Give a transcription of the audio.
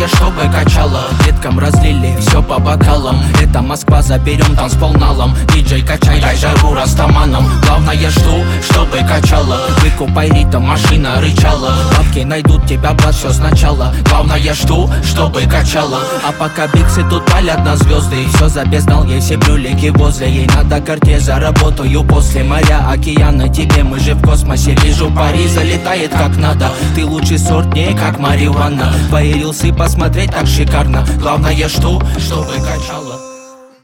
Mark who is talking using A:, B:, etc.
A: Главное, чтобы качало. Деткам разлили все по бокалам. Это Москва, заберем танцпол налом. Диджей, качай, дай жару растаманом. Главное, жду, чтобы качало. Выкупай ритм, машина рычала. Бабки найдут тебя, брат, все сначала. Главное, жду, чтобы качало. А пока биксы тут палят на звезды, и все забезнал ей все брюлики возле. Ей надо карте, заработаю после моря, океана. Тебе мы же в космосе. Вижу, Париж залетает как надо. Ты лучший сорт, не как марихуана. Твои рилсы посмотреть так шикарно. Главное, жду, чтобы качало.